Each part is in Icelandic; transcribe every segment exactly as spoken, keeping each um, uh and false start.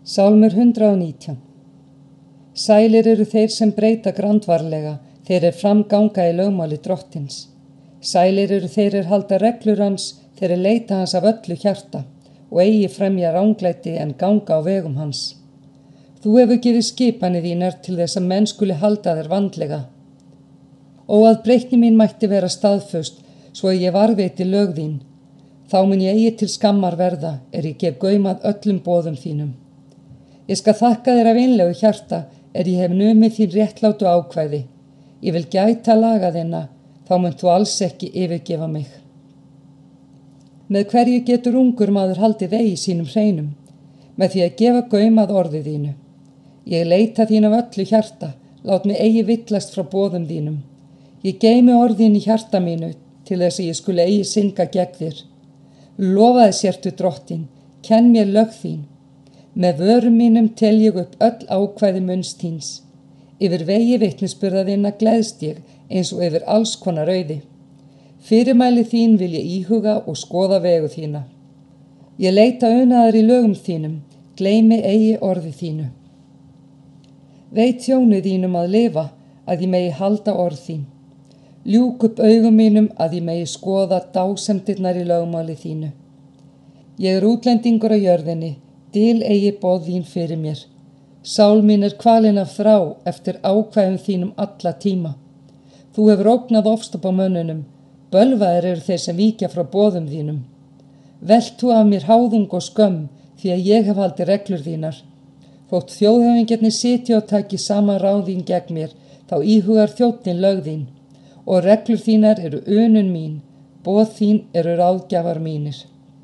Sálmur hundrað og nítján. Sælir eru þeir sem breyta grandvarlega, þeir er framganga í lögmáli drottins. Sælir eru þeir er halda reglur hans, þeir er leita hans af öllu hjarta og eigi fremja ranglæti en ganga á vegum hans. Þú hefur gefið skipanir þínar til þess að menn skuli halda þér vandlega. Og að breytni mín mætti vera staðföst, svo að ég varðveiti lög þín. Þá mun ég eigi til skammar verða, er ég gef gaumað öllum boðum þínum. Ég skal þakka þér af einlegu hjarta, er ég hef numið þín réttlátu ákvæði. Ég vil gæta laga þinna, þá munt þú alls ekki yfirgefa mig. Með hverju getur ungur maður haldið eigi sínum hreinum? Með því að gefa gaumað orðið þínu. Ég leita þín af öllu hjarta, lát mig eigi villast frá boðum þínum. Ég geymi orðin í hjarta mínu, til þess að ég skuli eigi synga gegn þér. Lofaði sértu drottin, kenn mér lög þín. Með vörum mínum tel ég upp öll ákvæði munns þíns. Yfir vegi vitnisburða þinna gleðst ég, eins og yfir alls konar auði. Fyrirmæli þín vil ég íhuga og skoða vegu þína. Ég leita unaðar í lögum þínum, gleymi eigi orði þínu. Veit þjónu þínum að lifa, að ég megi halda orð þín. Ljúk upp augum mínum að ég megi skoða dásemdirnar í lögmáli þínu. Ég er útlendingur á jörðinni, dil eigi boð þín fyrir mér. Sál mín er kvalin af þrá eftir ákvæðum þínum alla tíma. Þú hefur ógnað ofstopp á mönnunum, bölvaðir eru þeir sem víkja frá boðum þínum. Velt þú af mér háðung og skömm, því að ég hef haldið reglur þínar. Þótt þjóðhöfingjarnir sitja og taki sama ráð þín gegn mér, þá íhugar þjónninn lög þín, og reglur þínar eru unun mín, boð þín eru ráðgjafar mínir.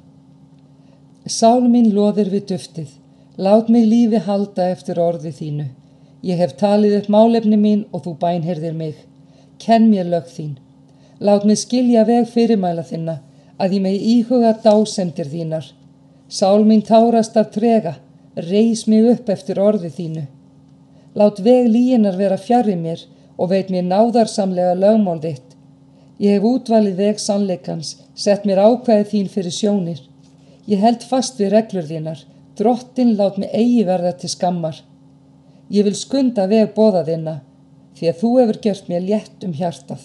Sál mín loðir við duftið, lát mig lífi halda eftir orði þínu. Ég hef talið upp málefni mín og þú bænheyrðir mig. Kenn mér lög þín. Lát mig skilja veg fyrirmæla þinna, að ég megi íhuga dásemdir þínar. Sál mín tárast af trega, reis mig upp eftir orði þínu. Lát veg lýinar vera fjarri mér og veit mér náðarsamlega lögmál þitt. Ég hef útvalið veg sannleikans, sett mér ákvæði þín fyrir sjónir. Ég held fast við reglur þínar, drottin lát mig eigi verða til skammar. Ég vil skunda veg boða þinna, því að þú hefur gert mér létt um hjartað.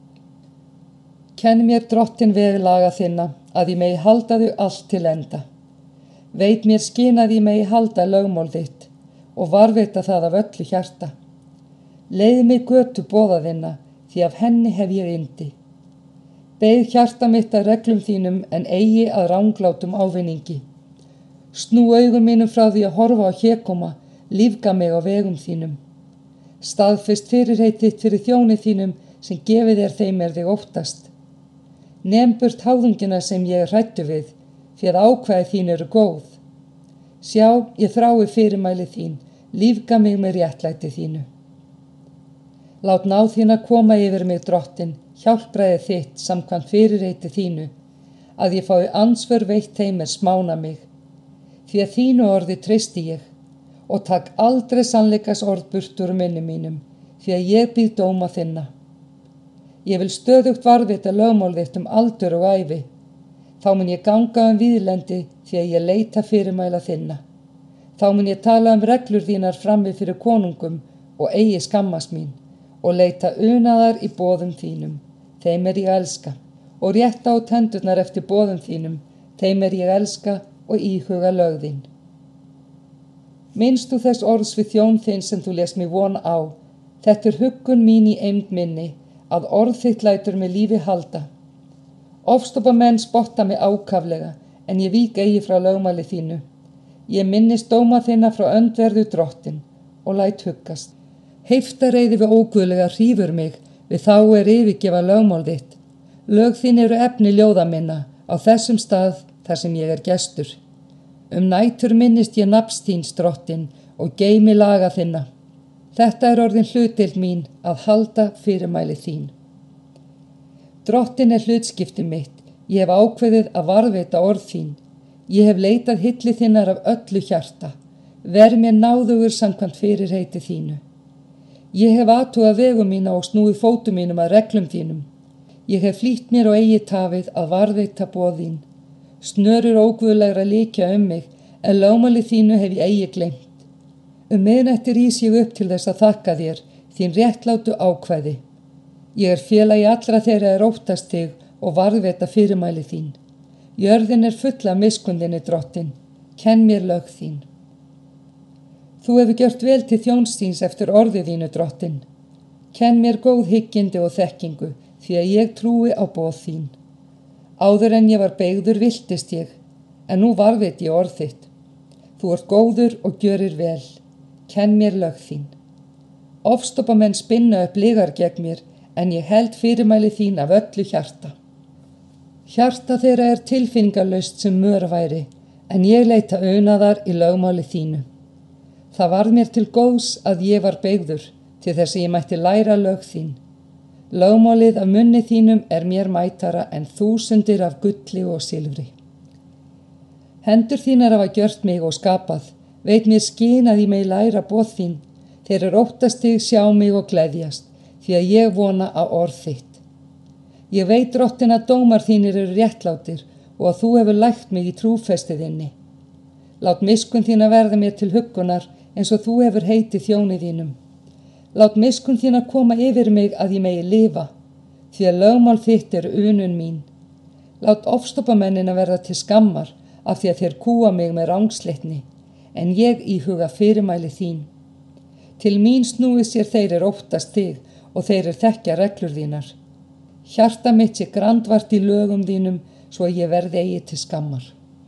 Kenn mér drottin veg laga þinna, að ég megi halda þau allt til enda. Veit mér skyn að ég megi halda lögmál þitt, og varveita það af öllu hjarta. Leið mig götu boða þinna, því af henni hef ég yndi. Beið hjarta mitt að reglum þínum en eigi að ranglátum ávinningi. Snú augum mínum frá því að horfa á hégóma, lífga mig á vegum þínum. Staðfest fyrirheit þitt fyrir þjóni þínum sem gefið er þeim er þig óttast. Nemburt háðungina sem ég er hræddu við, því að ákvæði þín eru góð. Sjá, ég þrái fyrirmæli þín, lífga mig með réttlæti þínu. Lát náð þín að koma yfir mig drottin, hjálpræði þitt samkvæmt fyrirheiti þínu, að ég fái ansvör veitt þeim er smána mig. Því að þínu orði treysti ég, og takk aldrei sannleikas orð burt úr minni mínum, því að ég býð dóma þinna. Ég vil stöðugt varðveita lögmál þitt um aldur og ævi. Þá mun ég ganga um víðlendi því að ég leita fyrirmæla þinna. Þá mun ég tala um reglur þínar frammi fyrir konungum og eigi skammast mín, og leita unaðar í boðum þínum. Þeim er ég elska, og rétta á tendurnar eftir boðum þínum, þeim er ég elska og íhuga lög þín. Minnst þú þess orðs við þjón þinn sem þú lést mig von á, þetta er huggun mín í eymd minni, að orð þitt lætur mig lífi halda. Ofstoppa menn spotta mig ákaflega, en ég vík eigi frá lögmáli þínu. Ég minnist dóma þinna frá öndverðu drottin, og læt huggast. Heiftareiði við óguðlega hrífur mig, við þá er yfirgefa lögmál þitt. Lög þín eru efni ljóða minna, á þessum stað þar sem ég er gestur. Um nætur minnist ég nafns þíns drottin og geymi laga þinna. Þetta er orðin hlutdeild mín að halda fyrirmæli þín. Drottin er hlutskipti mitt, ég hef ákveðið að varðveita orð þín. Ég hef leitað hilli þinnar af öllu hjarta, ver mér náðugur samkvæmt fyrirheiti þínu. Ég hef athugað vegum mína og snúið fótum mínum að reglum þínum. Ég hef flýtt mér og eigi tafið að varðveita boð þín. Snörur óguðlegra líkja um mig, en lögmáli þínu hef ég eigi gleymt. Um miðnætti rís ég upp til þess að þakka þér, þín réttlátu ákvæði. Ég er félagi allra þeirra er óttast þig og varðveita fyrirmæli þín. Jörðin er full af miskunninni, drottin, kenn mér lög þín. Þú hefur gjört vel til þjóns þíns eftir orði þínu, drottin. Kenn mér góð hyggindi og þekkingu, því að ég trúi á boð þín. Áður en ég var beygður viltist ég, en nú varðveit ég orð þitt. Þú ert góður og gjörir vel, kenn mér lög þín. Ofstoppamenn spinna upp lygar gegn mér, en ég held fyrirmæli þín af öllu hjarta. Hjarta þeirra er tilfinningalaust sem mörværi, en ég leita unaðar í lögmáli þínu. Það varð mér til góðs að ég var beygður, til þess að ég mætti læra lög þín. Lögmálið af munni þínum er mér mætara en þúsundir af gulli og silfri. Hendur þínar hafa gjört mig og skapað, veit mér skyn að ég megi læra boð þín, þeir eru óttast þig sjá mig og gleðjast, því að ég vona á orð þitt. Ég veit, drottin, að dómar þínir eru réttlátir og að þú hefur lægt mig í trúfestiðinni. Lát miskun þín að verða mér til huggunar eins og þú hefur heitið þjóni þínum. Lát miskun þín að koma yfir mig að ég megi lifa, því að lögmál þitt er unun mín. Lát ofstoppamennina verða til skammar af því að þeir kúa mig með rangsleitni, en ég íhuga fyrirmæli þín. Til mín snúi sér þeir er óttast þig og þeir er þekkja reglur þínar. Hjarta mitt sé grandvart í lögum þínum svo að ég verði eigi til skammar.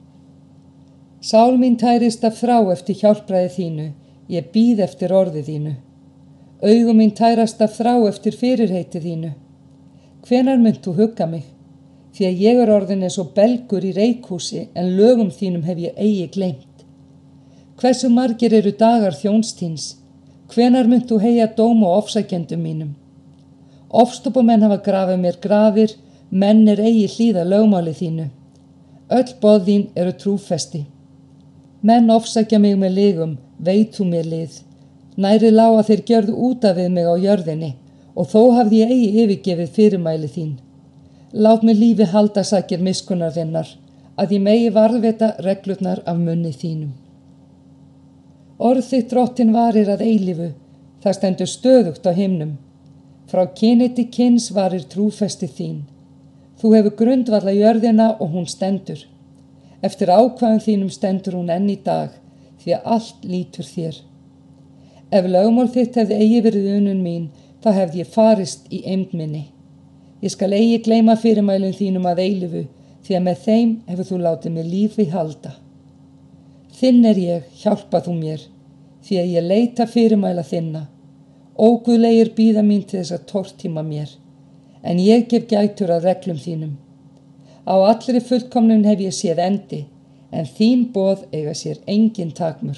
Sál mín tærist af þrá eftir hjálpræði þínu, ég bíð eftir orði þínu. Augum mín tærast af þrá eftir fyrirheiti þínu. Hvenær munt þú hugga mig? Því að ég er orðin eins og belgur í reikhúsi, en lögum þínum hef ég eigi gleymt. Hversu margir eru dagar þjónstíns? Hvenær munt þú heyja dóm og ofsækjendum mínum? Ofstoppamenn hafa grafið mér grafir, menn er eigi hlýða lögmáli þínu. Öll boð þín eru trúfesti. Menn ofsækja mig með lygum, veit þú mér lið. Næri lá að þeir gjörðu út af við mig á jörðinni og þó hafði ég eigi yfirgefið fyrirmæli þín. Lát mig lífi halda sakir miskunnar þinnar, að ég megi varðveita reglurnar af munni þínum. Orð þitt, drottin, varir að eilífu, það stendur stöðugt á himnum. Frá kyni til kyns varir trúfesti þín. Þú hefur grundvalla jörðina og hún stendur. Eftir ákvæðum þínum stendur hún enn í dag, því að allt lítur þér. Ef lögmál þitt hefði eigi verið unun mín, þá hefði ég farist í eymd minni. Ég skal eigi gleyma fyrirmælum þínum að eilífu, því að með þeim hefur þú látið mig lífi halda. Þinn er ég, hjálpa þú mér, því að ég leita fyrirmæla þinna. Óguðlegir bíða mín til þess að tortíma mér, en ég gef gætur að reglum þínum. Á allri fullkomnun hef ég séð endi, en þín boð eiga sér engin takmörk.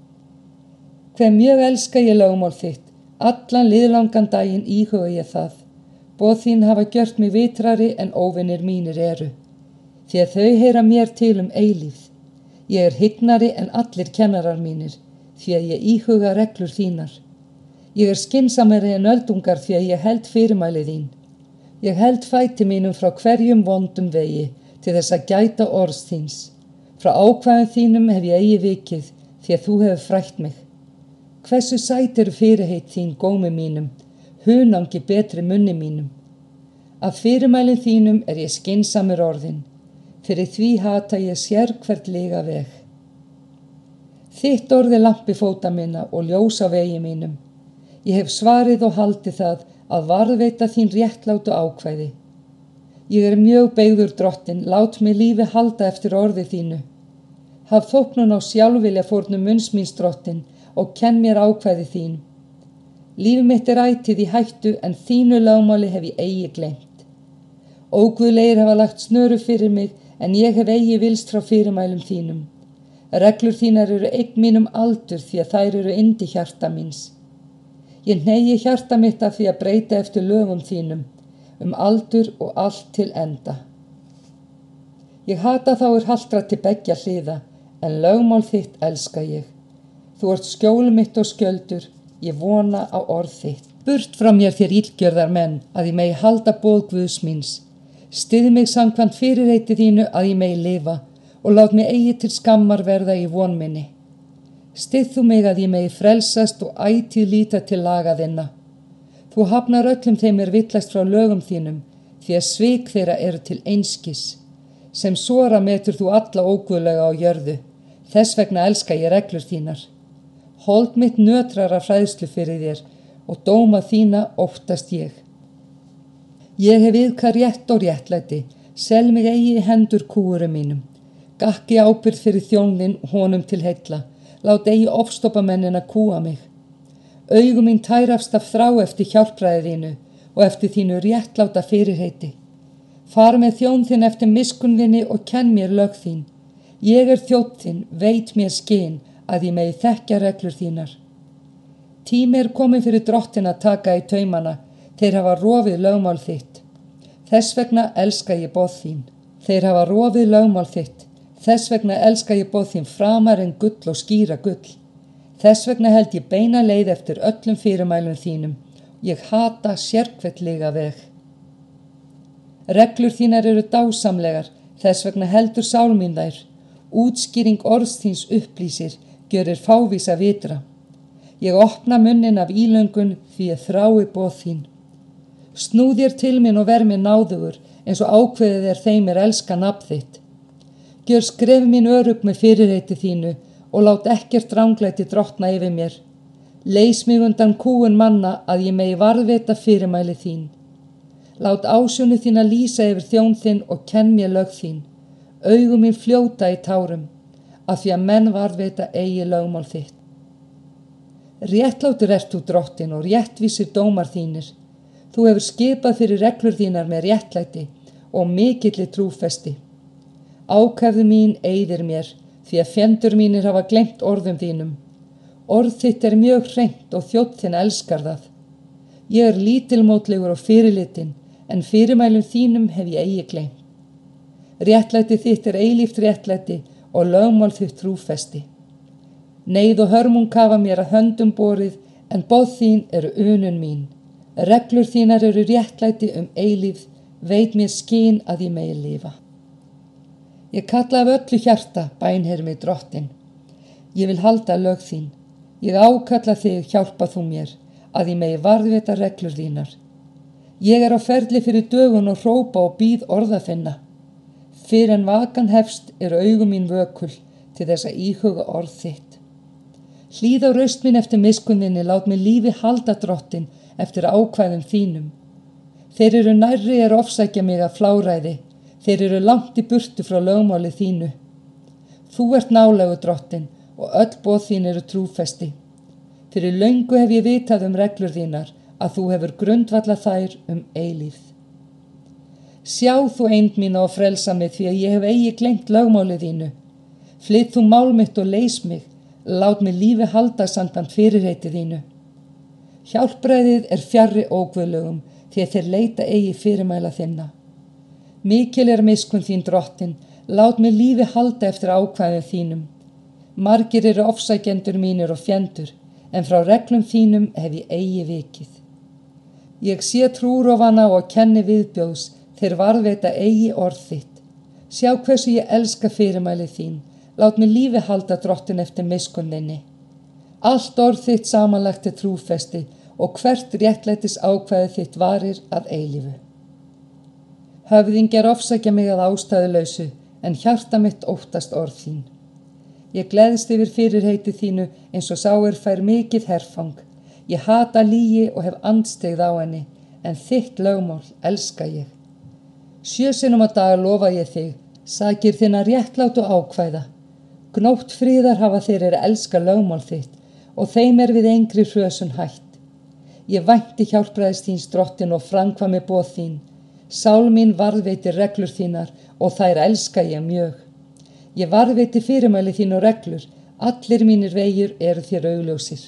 Hve mjög elska ég lögmál þitt, allan liðlangan daginn íhuga ég það. Boð þín hafa gjört mig vitrari en óvinir mínir eru, því að þau heyra mér til um eilífð. Ég er hygnari en allir kennarar mínir, því að ég íhuga reglur þínar. Ég er skynsamari en öldungar því að ég held fyrirmæli þín. Ég held fæti mínum frá hverjum vondum vegi til þess að gæta orðs þíns. Frá ákvæðum þínum hef ég eigi vikið því að þú hefur frætt mig. Hversu sæt eru fyrirheit þín gómi mínum, hunangi betri munni mínum. Af fyrirmælin þínum er ég skynsamur orðin, fyrir því hata ég sér hvert liga veg. Þitt orði lampi fóta minna og ljós á vegi mínum. Ég hef svarið og haldið það að varðveita þín réttlátu ákvæði. Ég er mjög beygður, drottin, lát mig lífi halda eftir orði þínu. Haf þóknun á sjálfvilja fórnum munns míns, drottin, og kenn mér ákvæði þín. Líf mitt er ætið í hættu, en þínu lögmáli hef ég eigi gleymt. Óguðlegir hafa lagt snöru fyrir mig, en ég hef eigi vilst frá fyrirmælum þínum. Reglur þínar eru eign mínum aldur, því að þær eru yndi hjarta míns. Ég hneigi hjarta mitt af því að breyta eftir lögum þínum, um aldur og allt til enda. Ég hata þá er haltra til beggja hliða, en lögmál þitt elska ég. Þú ert skjól mitt og skjöldur, ég vona á orð þitt. Burt frá mér þér illgjörðar menn, að ég megi halda boð Guðs míns. Styð mig samkvæmt fyrirheiti þínu að ég megi lifa, og lát mig eigi til skammar verða í von minni. Styð þú mig að ég megi frelsast og ætíð líta til laga þinna. Þú hafnar öllum þeim er villast frá lögum þínum, því að svik þeirra eru til einskis. Sem sora metur þú alla óguðlega á jörðu, þess vegna elska ég reglur þínar. Hold mitt nötrar af hræðslu fyrir þér og dóma þína óttast ég. Ég hef iðkað rétt og réttlæti, sel mig eigi í hendur kúurum mínum. Gakki ábyrgð fyrir þjónin honum til heilla, lát eigi ofstoppa mennina kúa mig. Augu mín tærafst af þrá eftir hjálpræði þínu og eftir þínu réttláta fyrirheiti. Far með þjón þinn eftir miskun þinni og kenn mér lög þín. Ég er þjónn þinn, veit mér skyn að ég megi þekkja reglur þínar. Tími er komin fyrir drottin að taka í taumana, þeir hafa rofið lögmál þitt. Þess vegna elska ég boð þín. Þeir hafa rofið lögmál þitt. Þess vegna elska ég boð þín framar en gull og skýra gull. Þess vegna held ég beina leið eftir öllum fyrirmælum þínum. Ég hata sérkvettlega veg. Reglur þínar eru dásamlegar, þess vegna heldur sál mín þær. Útskýring orðs þíns upplýsir, gjörir fávísa vitra. Ég opna munnin af ílöngun því ég þrái boð þín. Snúð þér til minn og ver mér náðugur, eins og ákveðið er þeim er elska nafn þitt. Gjör skref mín örugg með fyrirheiti þínu og lát ekkert ranglæti drottna yfir mér. Leys mig undan kúun manna að ég megi varðveita fyrirmæli þín. Lát ásjónu þína lýsa yfir þjón þinn og kenn mér lög þín. Augu mín fljóta í tárum, af því að menn varðveita eigi lögmál þitt. Réttlátur ert þú drottin og réttvísir dómar þínir. Þú hefur skipað fyrir reglur þínar með réttlæti og mikilli trúfesti. Ákæfðu mín eyðir mér, því að fjendur mínir hafa gleymt orðum þínum. Orð þitt er mjög hreint og þjónn þinn elskar það. Ég er lítilmótlegur og fyrirlitin, en fyrirmælum þínum hef ég eigi gleymt. Réttlæti þitt er eilíft réttlæti og lögmál þitt trúfesti. Neyð og hörmung hafa mér að höndum borið, en boð þín eru unun mín. Reglur þínar eru réttlæti um eilífð, veit mér skyn að ég megi lifa. Ég kalla af öllu hjarta, bænhermi drottin. Ég vil halda lög þín. Ég ákalla þig, hjálpa þú mér, að ég megi varðveita reglur þínar. Ég er á ferli fyrir dögun og hrópa og bíð orða þinna. Fyrr en vakan hefst eru augu mín vökul til þess að íhuga orð þitt. Hlýð á raust mín eftir miskunninni, lát mig lífi halda drottin eftir ákvæðum þínum. Þeir eru nærri er ofsækja mig að fláræði, þeir eru langt í burtu frá lögmáli þínu. Þú ert nálægur drottin og öll boð þín eru trúfesti. Fyrir löngu hef ég vitað um reglur þínar, að þú hefur grundvallað þær um eilífð. Sjá þú eind mína og frelsa mig, því að ég hef eigi gleymt lögmáli þínu. Flyt þú mál mitt og leys mig, lát mig lífi halda samkvæmt fyrirheiti þínu. Hjálpræðið er fjarri óguðlegum, því að þeir leita eigi fyrirmæla þinna. Mikil er miskun þín drottin, lát mig lífi halda eftir ákvæðum þínum. Margir eru ofsækjendur mínir og fjendur, en frá reglum þínum hef ég eigi vikið. Ég sé trúrofana og kenni viðbjóðs, þeir varðveita eigi orð þitt. Sjá hversu ég elska fyrirmæli þín, lát mig lífi halda drottin eftir miskunninni. Allt orð þitt samanlagt er trúfesti og hvert réttlætis ákvæði þitt varir að eilífu. Höfðingjar ofsækja mig að ástæðulausu, en hjarta mitt óttast orð þín. Ég gleðst yfir fyrirheiti þínu eins og sá er fær mikið herfang. Ég hata lygi og hef andstyggð á henni, en þitt lögmál elska ég. Sjö sinnum á dag lofa ég þig, sakir þinna réttlátu ákvæða. Gnótt friðar hafa þeir er elska lögmál þitt, og þeim er við engri hrösun hætt. Ég vænti hjálpræðis þíns drottin og framkvæmi boð þín. Sál mín varðveitir reglur þínar og þær elska ég mjög. Ég varðveiti fyrirmæli þín og reglur, allir mínir vegir eru þér augljósir.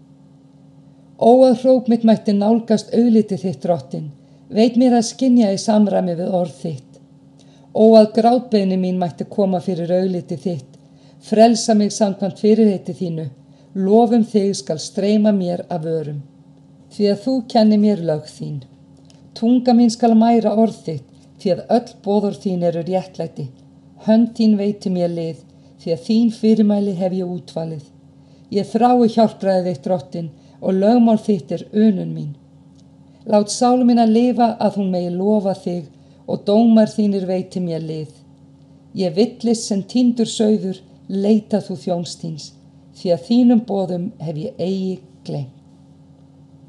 Ó að hróp mitt mætti nálgast augliti þitt drottin, veit mér að skynja í samræmi við orð þitt. Ó að grátbeiðni mín mætti koma fyrir augliti þitt, frelsa mig samkvæmt fyrirheiti þínu, lofum þig skal streyma mér af vörum. Því að þú kenni mér lög þín. Tunga mín skal mæra orð þitt, því að öll boðorð þín eru réttlæti. Hönd þín veiti mér lið, því að þín fyrirmæli hef ég útvalið. Ég þrái hjálpræði þitt, Drottinn, og lögmál þitt er unun mín. Lát sál mín að lifa að hún megi lofa þig, og dómar þínir veiti mér lið. Ég villist sem týndur sauður, leita þú þjóns þíns, því að þínum boðum hef ég eigi gleymt.